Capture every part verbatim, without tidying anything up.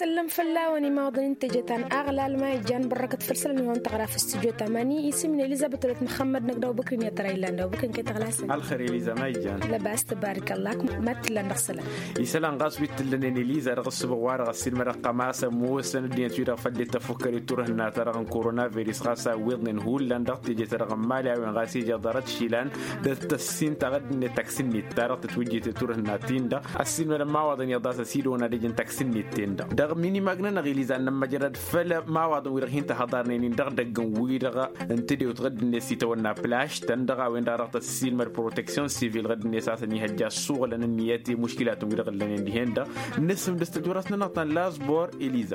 سلم فلا وني ما ضن تجتان أغلى الماء جان بركة فرسل نيون تغرى في استوديو تماني اسمي إليزابيث محمد نقدر بكرين يا ترايلاند وبكرين كي تغلاسن الخير إليزا ما يجان لباس تبارك الله مثلا نغسلا يسلم غاس ويت لنا إليزا رغس بغوار غسيل مرق ماسة موسن الدنيا تيرا فدي تفكر تورهنا ترى كورونا فيروس غاسا ويضن هولان دغ تيجي ترى مالي وين غاسي جدارت شيلان ده تسين تغد تكسين ترى تتوجي تورهنا تيندا السين ما وضن يضاس سيرونا دجن تكسين تيندا دغ ميني ماغنا نغيليزا لما جرد فلا ما وضن ويرهين تحضرني دغ دغن ويرغا انتدي وتغد نسي تونا بلاش تندغا وين دارت السين مر بروتكسيون سيفيل غد نساس ني هجا سوق لنا نياتي مشكلات ويرغ لنا دي هندا نسم دستجورتنا نطن لازبور إليزا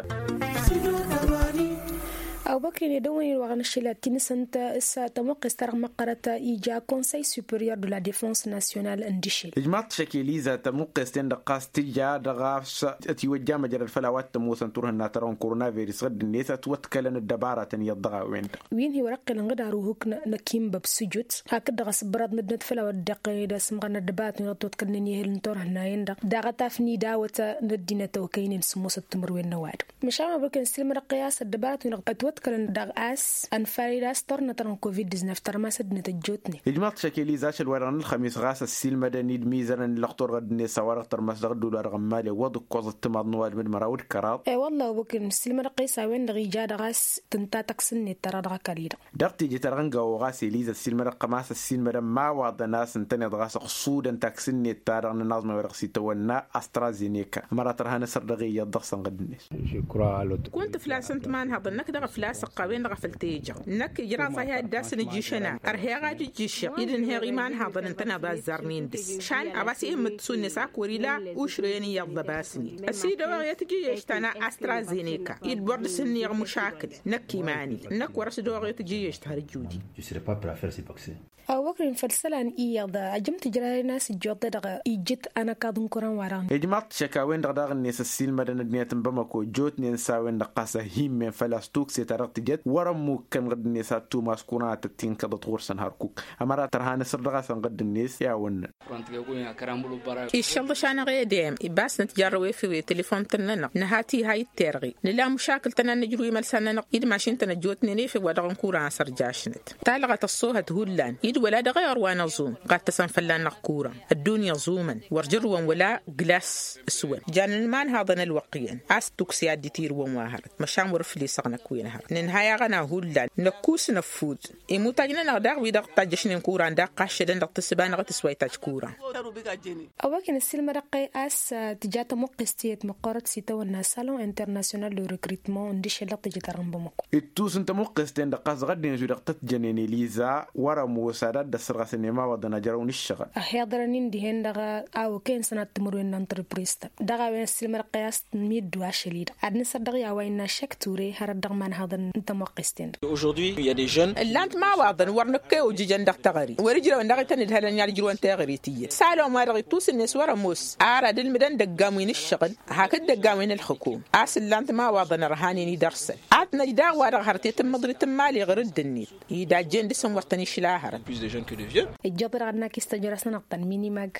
أو بكرين يدوني وغن الشلاتين سنت إسا تموق استرغ مقرة إيجا كونسي سوبريور دو لا ديفونس ناسيونال اندشيل إجماعات شكيليزا تموق استين دقاس تجا دغاس اتيوجا مجرى الفلاوات تموسن تورهن ترون كورونا فيروس غد النيسة توتكلن الدبارة يضغى وين وين هي ورق لنغدارو هوك نكيم ببسجود هكذا غاس براد مدنت فلاوات دقيقة سمغنا الدبات نغطوت كلن يهل تورهن يندق داغتا فني داوة ندينا توكين سموس التمروين نواد مشاما بكن سلم رقياس الدبات ونغطوت كلن داغ اس ان فايراس تورنا ترون كوفيد تسعطاش ترما سدنا تجوتني اجماعات شكيليزا الوران الخميس غاس السيل مدني ميزان اللقطور غد نسا ورق ترمس غد دولار غمالي وضو كوز التماد نوال من مراود كراب اي والله بكن السيل مرقيسا وين دغي جاد غاس تنتا تكسني ترى دغ كريدا دقتي جي ترغنغا وغاس ليزا السيل مرق ماس السيل مدن ما وض ناس انتني غاس قصودا تكسني ترى نظام ورق سيتونا استرازينيكا مرة ترها نسر دغي يضخصن غد الناس كنت فلاس انت مان هذا انك دغ فلاس قوين غفلتيجا نك جرا صحيح داس نجيشنا ارهيغا جيش يدن هي ايمان هذا انتنا بازارنين دس شان اباسي متسون ساك وريلا وشريني يض باسني السيد وغيتجي يشتنا استرازينيكا يدبرد سني مشاكل نك ماني نك ورس دوغ يتجي يشتهر جودي je serais pas prêt à faire ces vaccins. أو وكرين فرسلان إيضا عجمت جرى ناس الجوطة دغا إيجت أنا كادون كوران واران إجماعات شكاوين دغداغ الناس السيل مدن الدنيا تنبمكو جوت ننساوين دقاسة هيم من فلاستوك سيتارق تجت ورمو كان غد الناس توماس كونات التين كدت غورسن هاركوك أمارا ترها نسر دغاسة غد الناس ياون إيش الله شان غيديم إباس نتجروا في تليفون تننا نهاتي هاي الترغي نلا مشاكل تنا نجرو ملسنا إذ ماشين تنجوت نيني في ودغن كوران سرجاشنت تالغة الصوها تهولان ولا دغير وانا زوم قد تسنفلان نقورا الدنيا زوما ورجروا ولا جلاس اسود جان المان هذا الوقيا استوكسيا دي تير وماهرت مشان ورفلي سغنا كوين هر ننهايا غنا هولان نكوس نفود ايموتاجنا نغداغ ويدغ تاجشن كوران دا قاشدن دغ تسبان غ تسوي تاج كورا او كان السلم رقي اس تجات مقستيت مقارت سيتا والناس سالون انترناسيونال دو ريكروتمون انديش لا تجي ترمبمكو التوس انت مقستين دقاس غد نجو دغ تجنيني ليزا ورا موسى دسر سينما ودنا جرون الشغل أحيادرنين دهين دغا أو كين سنة تمرين انتربريست دغا وين سلمر قياس ميد واشليد أدنى صدقي وين شك توري هرد دغمان هذا انت موقستين aujourd'hui il y a des jeunes اللي انت ما واضن ورنكي وجيجن دغ تغري ورجلو دغ تن الهلن يال جرون تغريتيه سالو ما دغ توس الناس ورا موس اراد المدن دغامين الشغل هكذا دغامين الحكومه اس اللي انت ما واضن رهاني درس اتنا دا ورا هرتي تمضري تمالي غرد النيت يدا جند سم ورتني شلاهر plus de jeunes que de vieux. الجبر عنا كيستجرسنا نقطن ميني ماج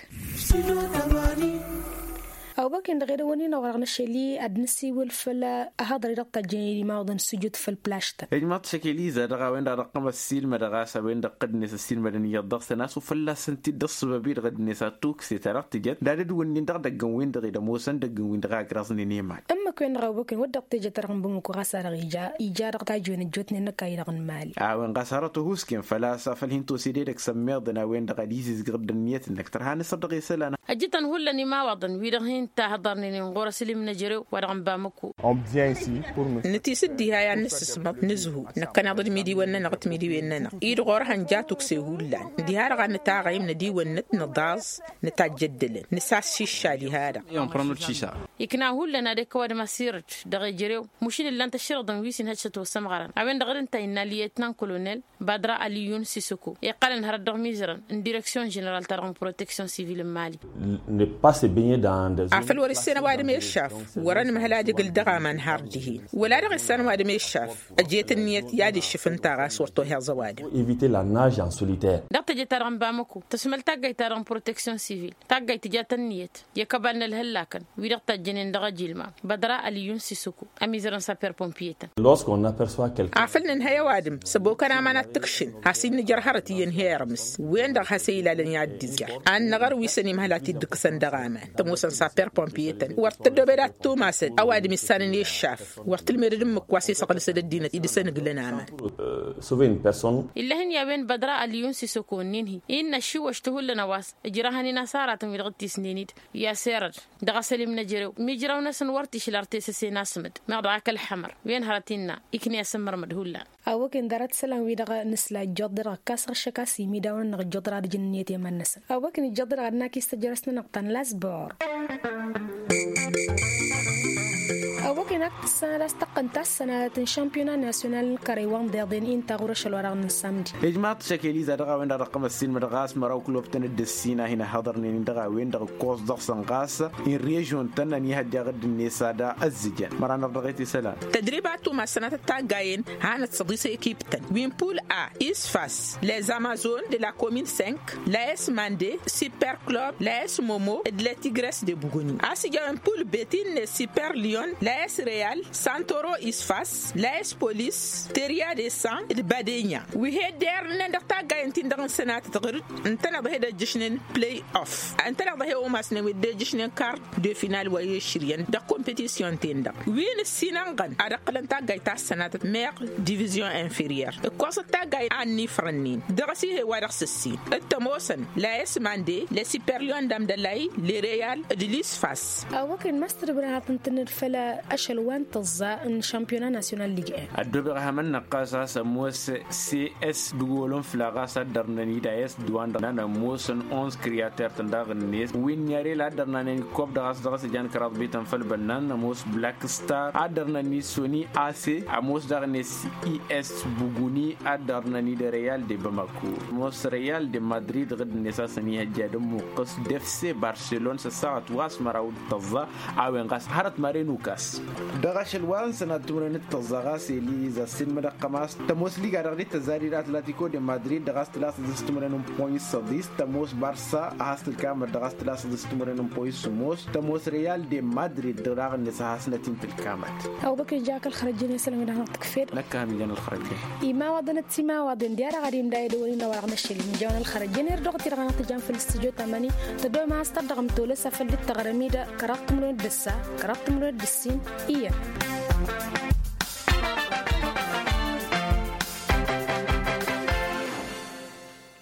أو بكين غير وني نغرق نشلي أدنسي والفلا هذا رقة جيني ما وضن سجود في البلاشتا. إجماعات شكليزة دغا وين رقم السيل مدغاسة وين دقد ناس السيل مدنية ضغط ناس وفلا سنتي دص ببير غد ناس توك سيترق تجت دارد وين دغ دغ وين دغ دموسن دغ وين دغ كراسني نيمات. أما كين غاو بكين ودق تيجي ترغم بمكو غسر غيجا إيجار قاجون جوتني نكاي رغن مالي. أوين غسرته هوسكين فلا سافلين توسيدك سميضنا وين دغ ديزيز غد النيات إنك ترهان صدق يسلنا. أجتن هولني ما وضن ويرهين تهضرني نغور سلم نجري ورغم بامكو. On vient ici pour nous. نتي سدي هاي الناس اسمه نزهو نكنا ضد ميدي وننا نغت ميدي وننا إيد غور هنجاتك سهولان دي هارغ نتاعيم ندي ونت نضاز نتاجدلن نساس شيشة دي هذا. يوم برنو الشيشة. يكنا هولنا ديك واد مسيرت دغ جريو مشين اللي أنت شرطن ويسين هتشتو سمغران أبين دغر أنت إن ليتنان كولونيل بدر عليون سيسوكو يقال نهار دغ ميزران إن ديركسيون جنرال ترغم بروتكسيون سيفيل مالي. Ne pas se baigner dans des عفل ورسنا واد ما يشاف ورن مهلاج قل دغا من هارده ولا رغ السنة واد ما يشاف أجيت النية يادي الشفن تاغا صورتو هي زواد éviter la nage en solitaire دقت جتارم بامكو تسمل تاجي تارم بروتكشن سيفيل تاجي تجات النية يكبرنا الهلاكن ويدقت الجنين دغا جيلما بدرا اليون سيسوكو أميزرن سابير بومبيتا lorsqu'on aperçoit quelqu'un عفلنا نهاية وادم سبوكنا ما نتكشن حسين جرهرتي ينهي رمس وين دغ حسيلا لن يعدي زجر أن نغر ويسني مهلاتي دكسن دغاما تموسن سابير بومبيتا ورتدو بدا توماسد أوادم السنة يشاف ورتل ميردم مكواسي سقل سد الدين يدسن قلنا ما sauver une personne إلا هن يابين بدرا اليون سيسوكو نينهي إن شو واشتهول لنواس جراهني نصارى تميرغتي سنينيد يا سيرج دغا سليم نجرو ميجراو نسن ورتي شلارتي سي ناسمد مغدعك الحمر وين هرتينا إكني أسمر مدهولا أوكن دارت سلام ويدغا نسلا جدر كسر شكاسي ميداون نغ جدر جنيتي من نسل أوكن جدر غناكي استجرسنا نقطن لاسبور أوكن السنة استقنت السنة الشامبيون ناسيونال كاريوان ديردين إن تغرش الورق السامدي إجماع شكلي زادغا وين رقم السين مدغاس مراو كلوب تن الدسينا هنا حضرني ندغا وين دغ كوس دغ سنغاس إن ريجون تن نيها جاغد النسادا الزجان مران رغيتي سلام تدريبات ما سنة التاجين هانت صديسة إكيبتن وين بول A إس فاس les Amazones de la commune cinq la S Mandé Super Club la S Momo et la Tigresse de Bougouni asiga un pool Betin Super Lion la S Real Santoro Isfas la S Police Teria de Sang et Badenia we had there nenda taga intin dans senat tgirut ntana baheda jishnen play off ntana baheda omas ne with jishnen card de finale wa yishriyan da compétition tinda win sinangan ada qalan taga ta senat mer division inférieure ko sa taga anni frannin darasi he wa darsi التموسن la S Mandé le Super Lion dam de lay le Real de l'Isfas أوكن ماستر برهات نتنر فلا أشل وان تزا إن شامبيون ناسيونال ليغ الدوبر همن نقاسا سموس سي اس دغولون فلاغاسا درنني دايس دوان دنا موسن اونس كرياتور تنداغ نيس وين ياري لا درنني كوب داس داس جان كرات بيتن فل بنان موس بلاك ستار ادرنني سوني اسي اموس دارني سي اس بوغوني ادرنني دي ريال دي باماكو موس ريال دي مدريد غد نيسا سني هجادم موقس دفسي برشلونه ساعه واس مراود تزا اوين غاس هرت مارينو كاس دغاش الوان سنه تمرن تزاغاس لي za sin mada kamas tamos liga da rita zari da Atletico de Madrid da gastlas de stumren point sadis tamos Barça hasl kamar da gastlas de stumren point sumos tamos Real de Madrid da ragn sa haslatin til kamat أو بكر جاك الخرجين سلام ده تكفير لك هم جن الخرجين إما ودنت سما ودن ديار غادين داي دورين ورغنا الشيل من جوان الخرجين يردغتي رغنا تجان في الاستوديو ثمانية تدو ما استدغم تولسا في التغرمي ده كرقم لون دسا كرقم لون دسين إيه